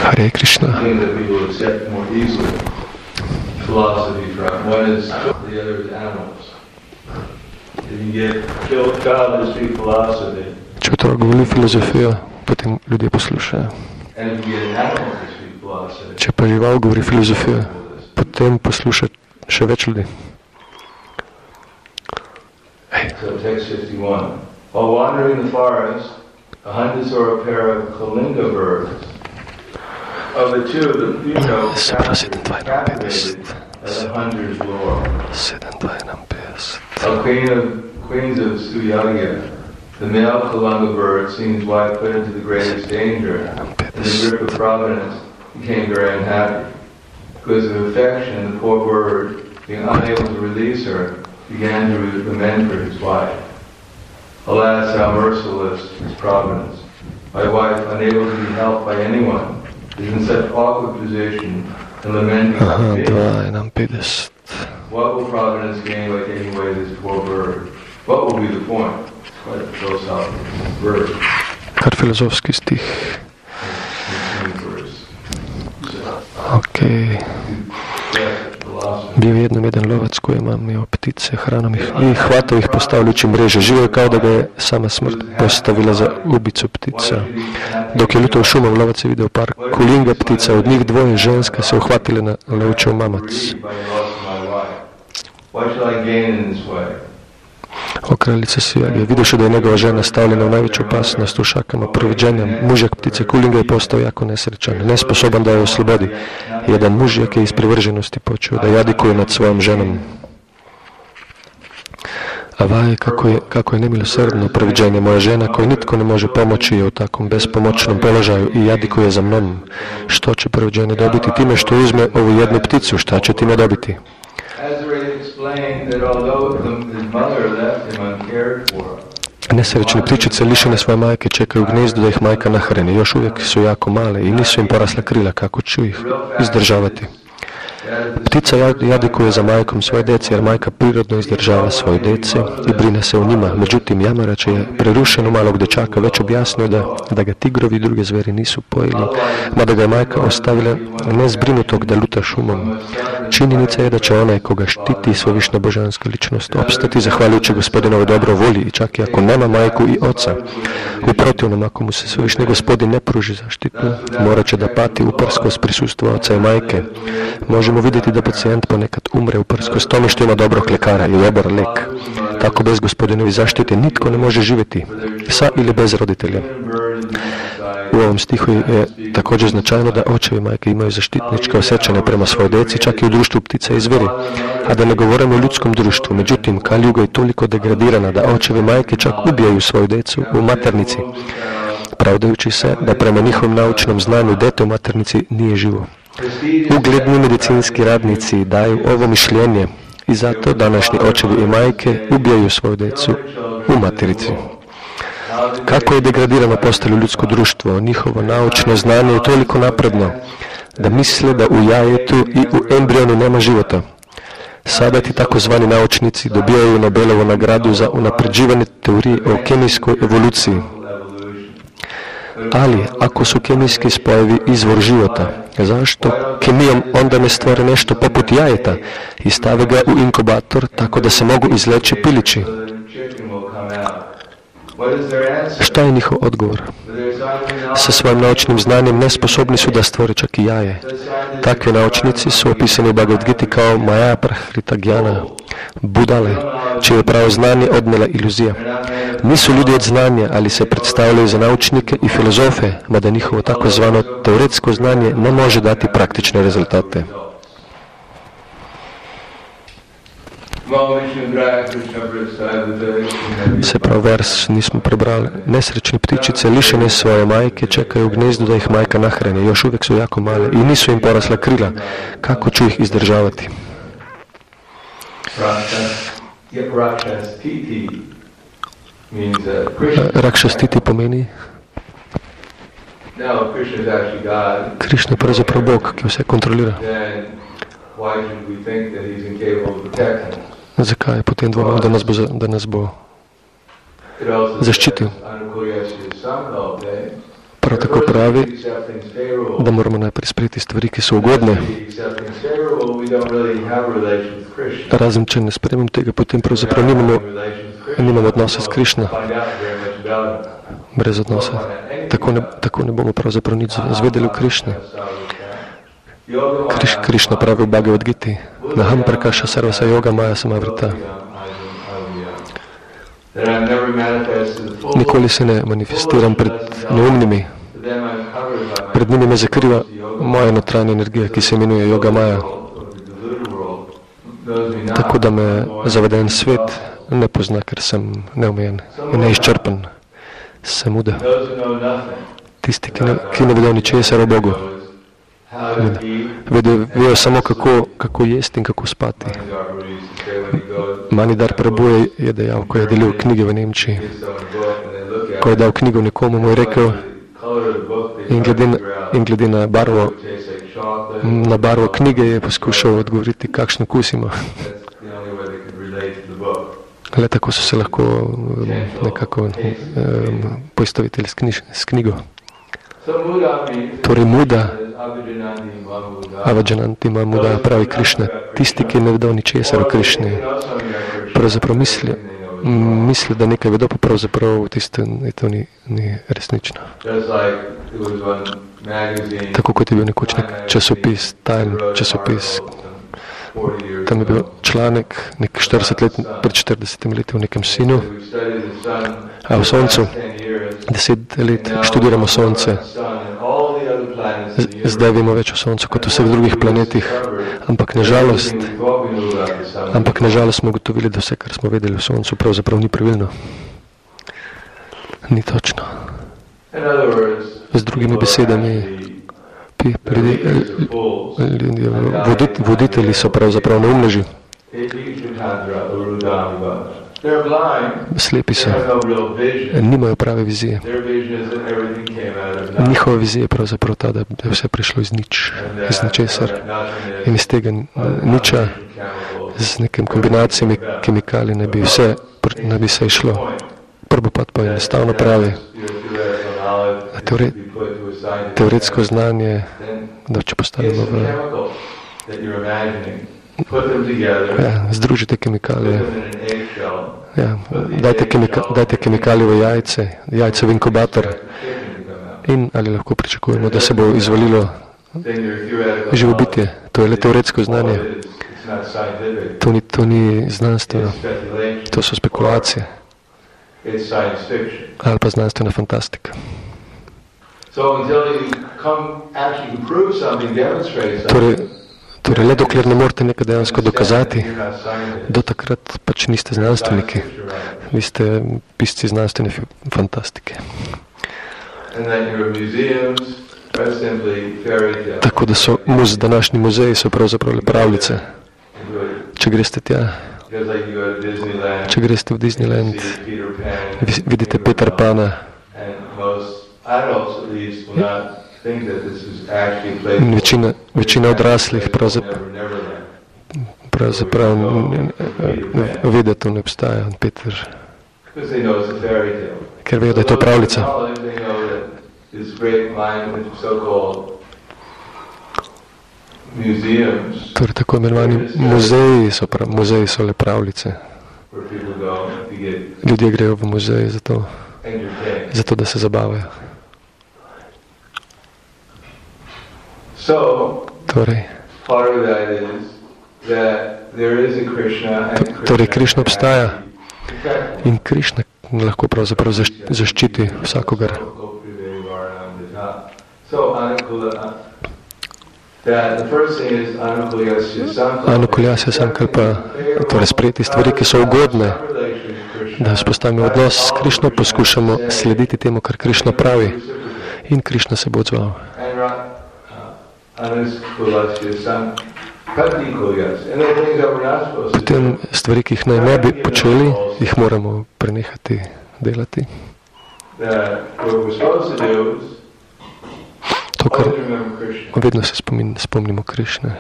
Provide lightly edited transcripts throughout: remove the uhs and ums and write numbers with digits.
Hare Krishna. Če otrok govori filozofijo, potem ljudje poslušajo. Če pa žival govori filozofijo, potem posluša še več ljudi. So text 51. While wandering the forest, a hunter saw a pair of kalinga birds. Of the two, the female captivated as a hunter's lore. A queens of Suyagya, the male kalinga bird, seeing his wife put into the greatest danger, in the grip of providence, became very unhappy. Because of affection, the poor bird, being unable to release her, began to lament for his wife. Alas, how merciless is providence. My wife, unable to be helped by anyone, is in such awkward position and lamenting her fate. What will providence gain by taking away this poor bird? What will be the point? It's quite a philosophical verse. Kar filozofski stih. Okay. Bil je jednom jedan lovac koji je imao ptice, hranom ih i hvatao ih postavljajući mreže. Živio je kao da ga je sama smrt postavila za ubicu ptica. Dok je lutao šumom, lovac je video par kulinga ptica, od njih dvoje ženska se uhvatile na leučev mamac. O kraljica Suyagya, vidjevši da je njegova žena stavljena u najveću opasnost u šakama proviđenja, mužjak ptice kulinga je postao jako nesrećan, nesposoban da je oslobodi. Jedan mužjak je iz privrženosti počeo da jadikuje nad svojom ženom. A vaj, kako je nemilosrdno proviđenje, moja žena koju nitko ne može pomoći je u takvom bespomoćnom položaju i jadikuje za mnom. Što će proviđenje dobiti time što uzme ovu jednu pticu? Šta će time dobiti? Nesrećne ptičice lišene svoje majke čekaju u gnezdu da ih majka nahrani. Još uvijek su jako male i nisu im porasla krila. Kako ću ih izdržavati? Ptica jadikuje za majkom svoje dece, jer majka prirodno izdržava svoje dece i brine se o njima. Međutim, Jamarač je prerušeno malog dečaka već objasnio da ga tigrovi i druge zveri nisu pojeli, mada ga je majka ostavila nezbrinutog da luta šumom. Činjenica je da će onaj koga štiti svevišnja božanska ličnost opstati zahvaljujući Gospodinove dobro volji i čak i ako nema majku i oca. U protivnom, ako mu se svevišnji Gospodin ne pruži zaštitu, morat će da pati uprkos prisustva oca i majke. Možemo vidjeti da pacijent ponekad umre uprkos tome što ima dobrog lekara i dobar lek. Tako bez Gospodinovi zaštite nitko ne može živjeti, sa ili bez roditelja. U ovom stihu je također značajno da očevi i majke imaju zaštitničke osjećanje prema svojoj djeci, čak i u društvu ptica i zveri, a da ne govorimo o ljudskom društvu. Međutim, Kaljuga je toliko degradirana da očevi i majke čak ubijaju svoju djecu u maternici, pravdajući se da prema njihovom naučnom znanju dete u maternici nije živo. Ugledni medicinski radnici daju ovo mišljenje i zato današnji očevi i majke ubijaju svoju djecu u maternici. Kako je degradirano postalo ljudsko društvo, njihovo naučno znanje je toliko napredno da misle da u jajetu i u embrionu nema života. Sada ti takozvani naučnici dobijaju Nobelovu nagradu za unapređivanje teorije o kemijskoj evoluciji. Ali, ako su kemijski spojevi izvor života, zašto kemijom onda ne stvore nešto poput jajeta i stave ga u inkubator tako da se mogu izleći pilići? Šta je njihov odgovor? Sa svojim naučnim znanjem nesposobni su da stvore čak i jaje. Takvi naučnici su opisani u Bhagavad Giti kao Maya Prahrita Gyana, budale, čije pravo znanje odnijela iluzija. Nisu ljudi od znanja, ali se predstavljaju za naučnike i filozofe, mada njihovo takozvano teoretsko znanje ne može dati praktične rezultate. Se prav vers nismo prebrali. Nesrećni ptičice lišene svoje majke čekaju u gnezdu da ih majka nahrani. Još uvijek su jako male i nisu im porasla krila. Kako ću ih izdržavati? Rakshastiti pomeni Krishna je pravzaprav Bog, ki vse kontrolira. Zakaj potem dvomimo, da nas bo zaščitil? Prav tako pravi, da moramo najprej sprejeti stvari, ki so ugodne. Razen če ne sprejmem tega, potem pravzaprav nimamo odnosa s Krišno. Brez odnosa. Tako ne bomo pravzaprav nič zvedeli v Krišni. Krišna pravi v Bhagavad Giti, Naham prakasha sarvasa yoga maya samavrita. Nikoli se ne manifestiram pred neumnimi. Pred njimi me zakriva moja notranja energija, ki se imenuje yoga maya. Tako da me zaveden svet ne pozna, ker sem neomejen in neizčrpen. Sem muda. Tisti, ki ne vedo ničesar o Bogu. Vedo samo, kako jesti in kako spati. Manidar Prabhu je dejal, ko je delil knjige v Nemčiji. Ko je dal knjigo nekomu, mu je rekel, in glede na barvo knjige je poskušal odgovoriti, kakšen okus ima. Le tako so se lahko nekako poistovetili s knjigo. Torej muda, avajananti ma muda, pravi Krišna. Tisti, ki ne vedo ničesar o Krišni, pravzaprav misli, da nekaj vedo, pa pravzaprav to ni resnično. Tako kot je bil nekoč nek časopis, tajen časopis, tam je bil članek nek 40 let, pred 40 leti v nekem sinu, a v Soncu 10 let študiramo Sonce. Zdaj vemo več o Soncu kot o vseh drugih planetih, ampak nažalost smo ugotovili, da vse, kar smo vedeli o Soncu, pravzaprav ni pravilno. Ni točno. Z drugimi besedami, voditelji so pravzaprav neumneži. Slepi so, nimajo prave vizije. Njihova vizija je pravzaprav ta, da je vse prišlo iz ničesar. In iz tega niča z nekim kombinacijami kemikalij ne bi se išlo. Prabhupada pa enostavno pravi, teoretsko znanje, da če postavimo združite kemikalije. Dajte kemikalije v jajce v inkubator in ali lahko pričakujemo, da se bo izvalilo živo bitje. To je le teoretsko znanje. To ni znanstveno. To so spekulacije. Ali pa znanstvena fantastika. Torej, le dokler ne morete nekaj dejansko dokazati, do takrat pač niste znanstveniki. Vi ste pisci znanstvene fantastike. Tako da so današnji muzeji so pravzaprav le pravljice. Če greste tja, če greste v Disneyland, vidite Peter Pana. Večina odraslih pravzaprav ve, da to ne obstaja, Peter, ker vejo, da je to pravljica. Torej, tako imenovani muzeji so le pravljice. Ljudje grejo v muzeje zato da se zabavajo. Torej, Krišna obstaja in Krišna lahko pravzaprav zaščiti vsakogar. Anukuljasya sankalpa, torej sprejeti stvari, ki so ugodne, da vzpostavimo odnos s Krišno, poskušamo slediti temu, kar Krišna pravi in Krišna se bo odzval. Potem stvari, ki jih naj ne bi počeli, jih moramo prenehati delati. To, kar vedno se spomnimo Krišne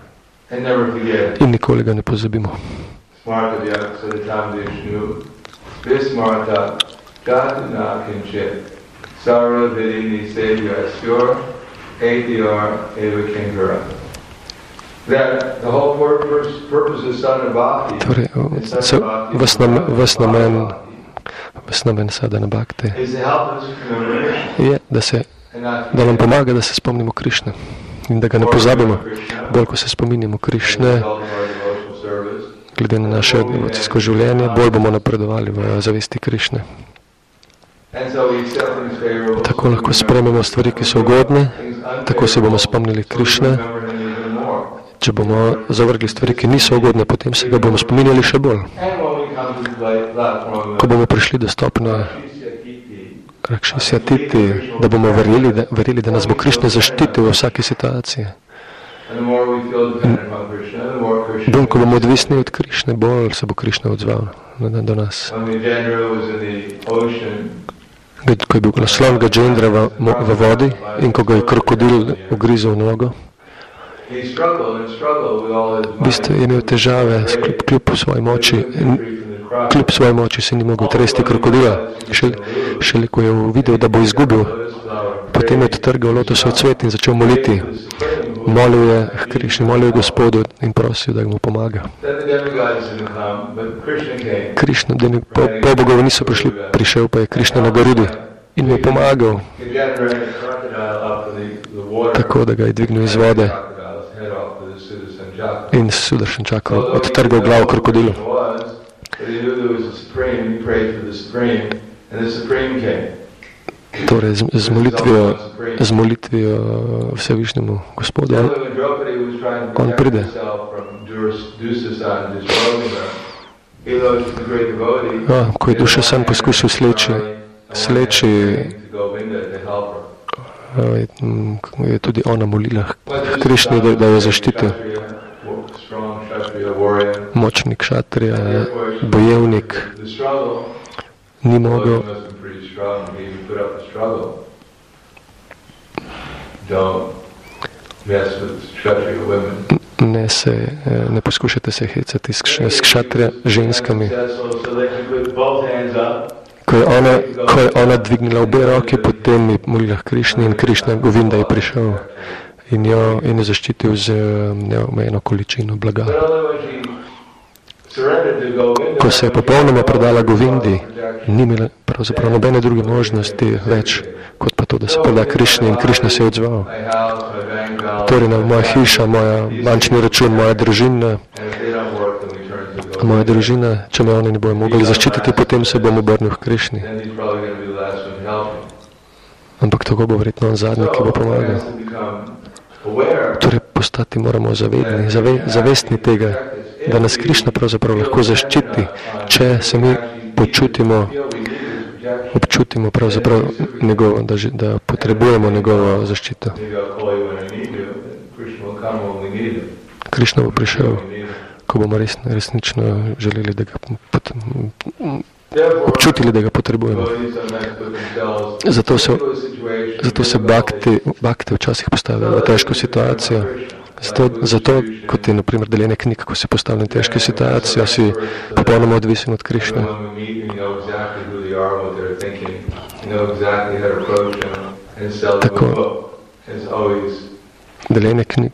in nikoli ga ne pozabimo. Sarva vidini sevyasyor etiar evakengara. That the whole purpose of sadhana bhakti vas namen sadhana bhakti je, da nam pomaga, da se spomnimo Krišne in da ga ne pozabimo. Bolj, ko se spominjamo Krišne, glede na naše devocijsko življenje, bolj bomo napredovali v zavesti Krišne. Tako lahko sprejmemo stvari, ki so ugodne, tako se bomo spomnili Krišne. Če bomo zavrgli stvari, ki niso ugodne, potem se ga bomo spominjali še bolj. Ko bomo prišli do stopnje Rakšisya Titi, da bomo verjeli, da nas bo Krišna zaščitil v vsaki situaciji. Bolj, ko bomo odvisni od Krišne, bolj se bo Krišna odzval do nas. Ko je bil slon Gajendra v vodi in ko ga je krokodil ugrizel v nogo, v bistvu je imel težave kljub svoji moči se ni mogel tresti krokodila. Šele ko je videl, da bo izgubil, potem je odtrgal lotosov cvet in začel moliti. Molil je Krišni, molil je Gospodu in prosil, da mu pomaga. Krišna, polbogovi niso prišli, prišel pa je Krišna na Garudi in mu pomagal, tako da ga je dvignil iz vode in Sudarshan Čakra odtrgal glavo krokodilu. Torej, z molitvijo Vsevišnjemu Gospodu, on pride. Ko je Dušasan poskusil sleči, je tudi ona molila Krišni, da jo zaščiti. Močni kšatrija, bojevnik, ni mogel. Ne poskušajte se hecati s kšatrija ženskami. Ko je ona dvignila obe roki, potem je molila Krišni in Krišna Govinda je prišel in jo zaščitil z neomejeno količino blaga. Ko se je popolnoma predala Govindi, ni imela pravzaprav nobene druge možnosti več, kot pa to, da se preda Krišni in Krišna se je odzval. Torej, moja hiša, moja bančni račun, moja družina, če me oni ne bojo mogli zaščititi, potem se bom obrnil v Krišni. Ampak tako bo verjetno on zadnji, ki bo pomagal. Torej, postati moramo zavedni, zavestni tega, da nas Krišna pravzaprav lahko zaščiti, če se mi občutimo pravzaprav njegovo, da potrebujemo njegovo zaščito. Krišna bo prišel, ko bomo resnično želeli, da ga občutili, da ga potrebujemo. Zato se bhakti včasih postavljajo v težko situacijo. Zato, kot je naprimer deljenje knjig, ko se postavlja v težko situacijo, si popolnoma odvisen od Krišne. Tako, deljenje knjig.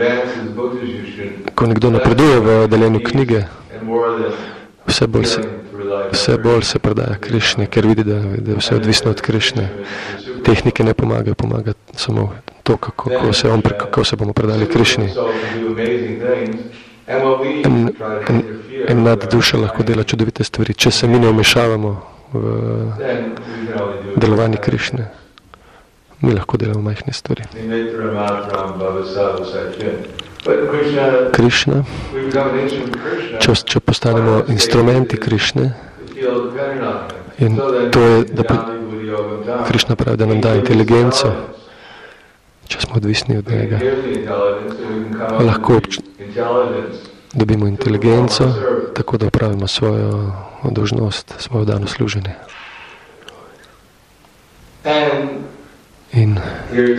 Ko nekdo napreduje v deljenju knjige, vse bolj se predaja Krišne, ker vidi, da je vse odvisno od Krišne. Tehnike ne pomagajo, pomaga samo to, kako se bomo predali Krišni. En duša lahko dela čudovite stvari, če se mi ne vmešavamo v delovanje Krišne. Mi lahko delamo majhne stvari. Krišna, če postanemo instrumenti Krišne, in to je, da Krišna pravi, da nam da inteligenco, če smo odvisni od njega. Lahko dobimo inteligenco, tako da opravimo svojo dolžnost, svojo dano služenje. In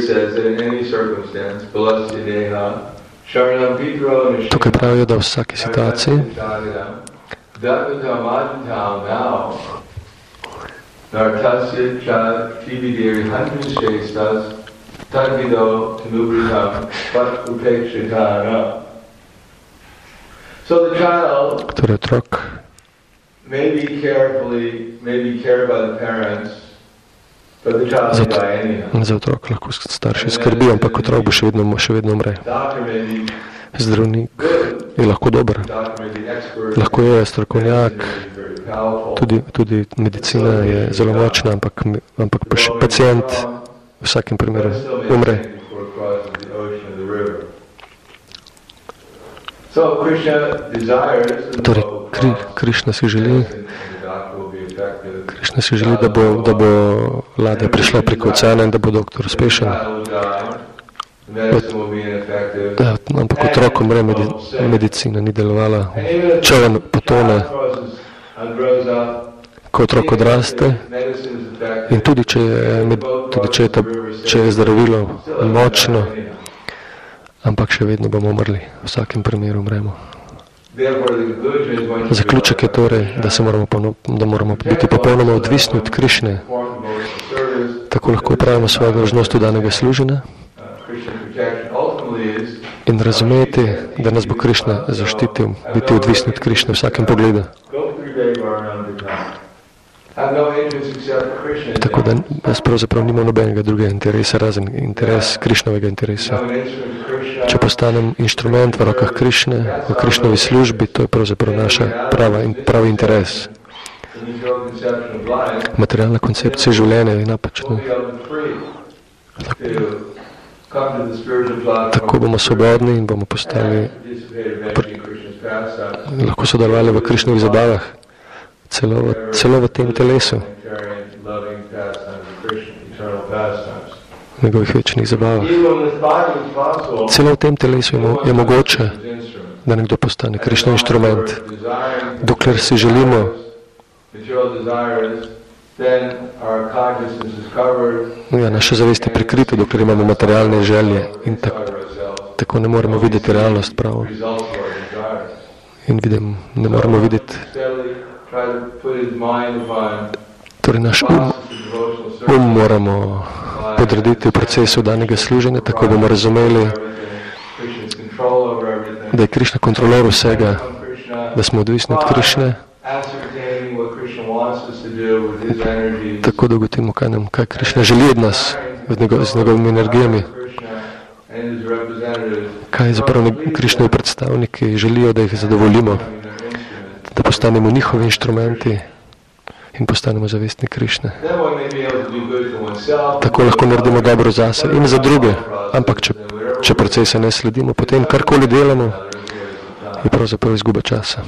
tukaj pravijo, da v vsaki situaciji Nartasya cha tibidiri hantushestas tadvido tanubritam vat upekshitana. So the child Torej otrok may be cared by the parents, but the child may die anyhow. za otrok lahko starši skrbijo, ampak otrok bo še vedno umre. Doctor may be Zdravnik je lahko dober, doctor may be expert, lahko je strokovnjak, medicine may be very powerful. tudi medicina je zelo močna, ampak pacient v vsakem primeru umre. Before it crosses the ocean or the river. So Krishna desires the Torej, flow of consciousness, Krišna si želi, and the doctor will be effective. Krišna si želi, da bo ladja prišla preko oceana in da bo doktor uspešen. Ja, ampak otrok umre, medicina ni delovala, čoln potone, ko otrok odraste in tudi če je zdravilo močno, ampak še vedno bomo umrli, v vsakem primeru umremo. Zaključek je torej, da moramo biti popolnoma odvisni od Krišne, tako lahko opravimo svojo dolžnost danega služenja in razumeti, da nas bo Krišna zaščitil, biti odvisni od Krišne v vsakem pogledu. Tako da jaz pravzaprav nimam nobenega drugega interesa, razen interes Krišnovega interesa. Če postanem inštrument v rokah Krišne, v Krišnovi službi, to je pravzaprav naša pravi interes. Materialna koncepcija življenja je napačna. Tako bomo svobodni in bomo postali, lahko sodelovali v Krišnovih zabavah, celo v tem telesu, v njegovih večnih zabavah. Celo v tem telesu je mogoče, da nekdo postane Krišnov inštrument. Dokler si želimo, naša zavest je prikrita, dokler imamo materialne želje in tako ne moremo videti realnost pravo. In ne moremo videti. Torej naš moramo podrediti v procesu danega služenja, tako bomo razumeli, da je Krišna kontrolor vsega, da smo odvisni od Krišne, tako da ugotovimo, kaj Krišna želi od nas z njegovimi energijami, kaj zapravo Krišnovi predstavniki želijo, da jih zadovoljimo, da postanemo njihovi inštrumenti in postanemo zavestni Krišne. Tako lahko naredimo dobro zase in za druge, ampak če procese ne sledimo, potem karkoli delamo, je pravzaprav izguba časa.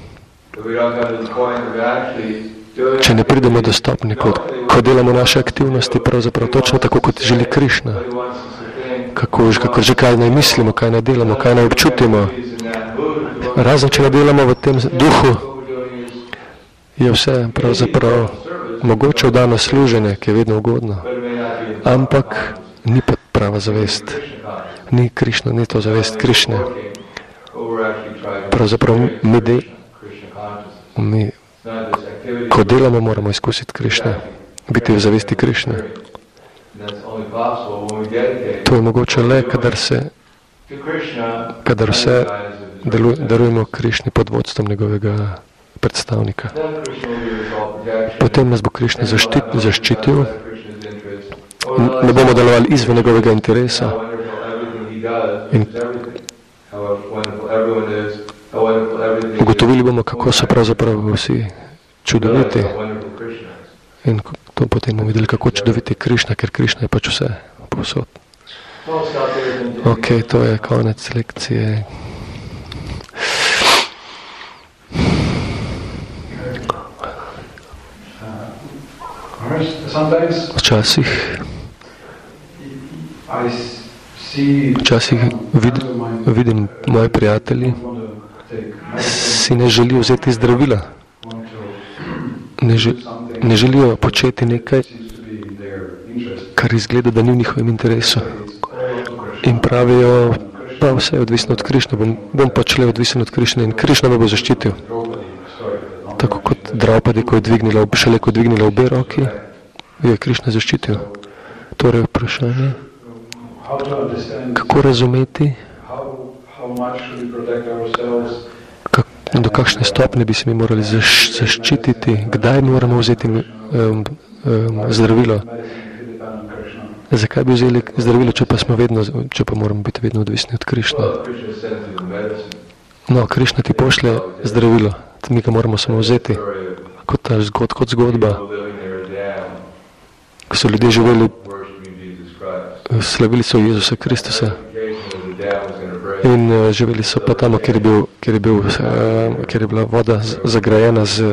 Če ne pridemo do stopnje, ko delamo naše aktivnosti, pravzaprav točno tako, kot želi Krišna, kako že kaj naj mislimo, kaj naj delamo, kaj naj občutimo, razen če ne delamo v tem duhu, je vse pravzaprav mogoče vdano služenje, ki je vedno ugodno, ampak ni pa prava zavest. Ni Krišna, ni to zavest Krišne. Pravzaprav ko delamo, moramo izkusiti Krišne, biti v zavesti Krišne. To je mogoče le, kadar vse darujemo Krišni pod vodstvom njegovega predstavnika. Potem nas bo Krišna zaščitil, ne bomo delovali izven njegovega interesa in ugotovili bomo, kako so pravzaprav vsi čudoviti in to potem bomo videli, kako čudoviti Krišna, ker Krišna je pač vse povsod. Ok, to je konec lekcije. Včasih vidim moje prijatelji, si ne želijo vzeti zdravila. Ne želijo početi nekaj, kar izgleda, da ni v njihovem interesu. In pravijo, pa vse je odvisno od Krišne, bom pač le odvisen od Krišne in Krišna me bo zaščitil. tako kot Draupadi, ko je dvignila obe roki, je Krišna zaščitil. Torej vprašanje, kako razumeti, do kakšne stopnje bi se mi morali zaščititi, kdaj moramo vzeti zdravilo. Zakaj bi vzeli zdravilo, če pa moramo biti vedno odvisni od Krišne? No, Krišna ti pošlje zdravilo, mi ga moramo samo vzeti, kot zgodba. Ko so ljudje živeli, slavili so Jezusa Kristusa in živeli so pa tam, kjer je bila voda zagrajena z...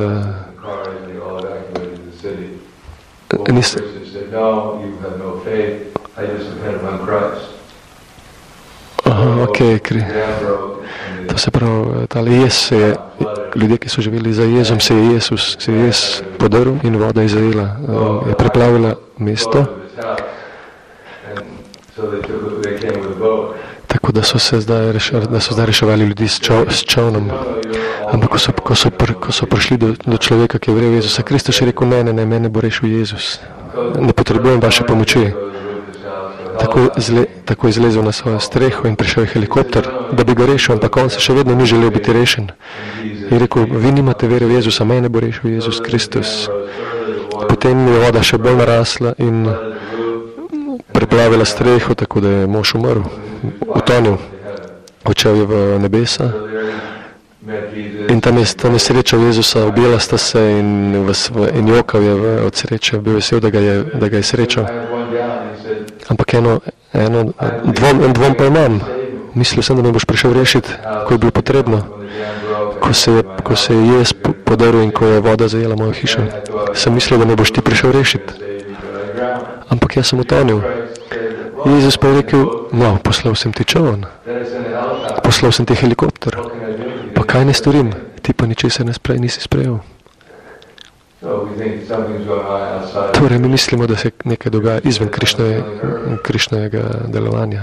To se pravi, tale jez se je, ljudje, ki so živeli za Jezom, se je Jez podrl in voda je zajela, je preplavila mesto. Tako da so zdaj reševali ljudi s čovnom. Ampak ko so prišli do človeka, ki je verjel Jezusa Krista, še rekel, ne, mene bo rešil Jezus. Ne potrebujem vaše pomoči. Tako je zlezel na svojo streho in prišel je helikopter, da bi ga rešil, ampak on se še vedno ni želel biti rešen. Je rekel, vi nimate vere v Jezusa, mene bo rešil Jezus Kristus. Potem je voda še bolj narasla in preplavila streho, tako da je mož umrl, utonil, odšel je v nebesa. In tam je srečal Jezusa, objela sta se in jokal je od sreče, bil vesel, da ga je srečal. Ampak dvom pa imam. Mislil sem, da me boš prišel rešiti, ko je bilo potrebno. Ko se je Jez podrl in ko je voda zajela mojo hišo. Sem mislil, da me boš ti prišel rešiti. Ampak jaz sem utonil. Jezus pa je rekel, no, poslal sem ti čovn. Poslal sem ti helikopter. Pa kaj ne storim? Ti pa ničesar nisi sprejel. Torej, mi mislimo, da se nekaj dogaja izven Krišnega delovanja.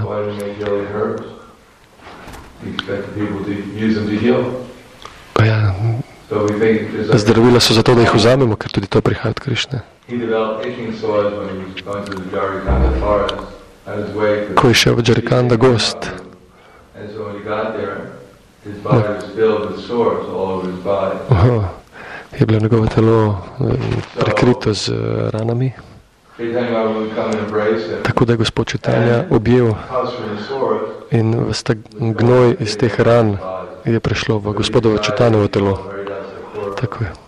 Ja, zdravila so zato, da jih vzamemo, ker tudi to prihaja od Krišne. Ko je šel v Džarikanda gost, je bilo njegovo telo prekrito z ranami, tako da je gospod Čitanja objel in gnoj iz teh ran je prišlo v gospodovo Čitanovo telo. Tako je.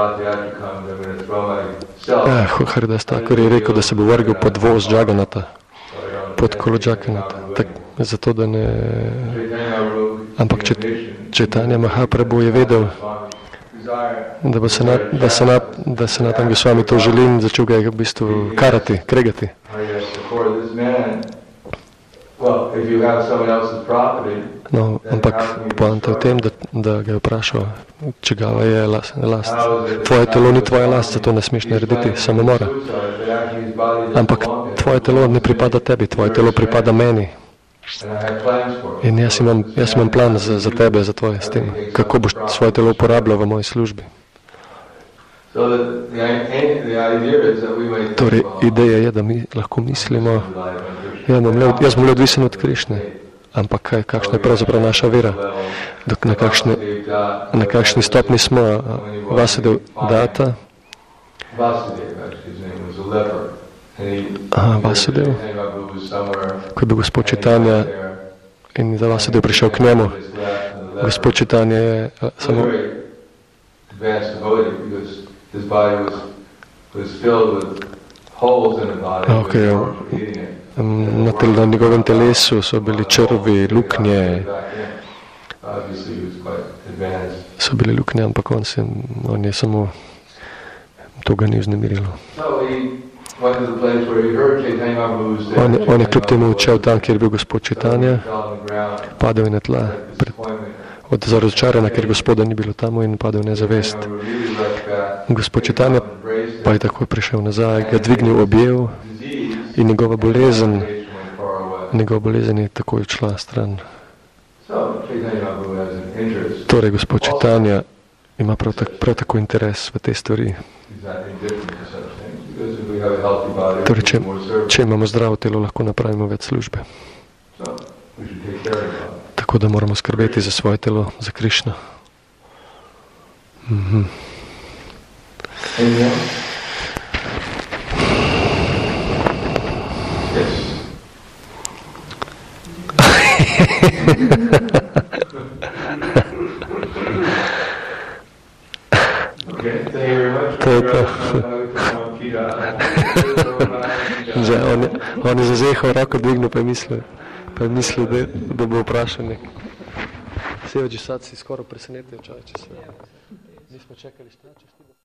Haridas Thakur je rekel, da se bo vrgel pod voz Džaganata, pod kolo Džaganata, zato da ne... Ampak Čitanja Mahaprabhu je vedel, da se Sanatan Gosvami to želi in začel ga je v bistvu kregati. No, ampak poanta je v tem, da ga je vprašal, čigava je last. Tvoje telo ni tvoja last, zato ne smeš narediti samomora. Ampak tvoje telo ne pripada tebi, tvoje telo pripada meni. In jaz imam plan za tebe, za tvoje s tem, kako boš svoje telo uporabljal v moji službi. Torej, ideja je, da mi lahko mislimo, jaz bom le odvisen od Krišne, ampak kakšna je pravzaprav naša vera, na kakšni stopni smo. Vasudev Datta, Vasudev, ko je bil gospod Čitanja in za Vasudev prišel k njemu, gospod Čitanja je samo na njegovem telesu so bili črvi, luknje, ampak on je samo, to ga ni vznemirilo. On je kljub temu odšel tam, kjer je bil gospod Čitanja, padel je na tla, od razočaranja, ker gospoda ni bilo tam in padel nezavest. Gospod Čitanja pa je takoj prišel nazaj, ga dvignil, objel in njegova bolezen je takoj odšla stran. Torej, gospod Čitanja ima prav tako interes v te stvari. Torej, če imamo zdravo telo, lahko napravimo več službe. Tako da moramo skrbeti za svoje telo, za Krišno. To je to. On je zazehal roko dvignil, pa je mislil, da bo vprašal nekaj. Sevađi sad si skoro presenetil čaj, če se nismo čekali šta.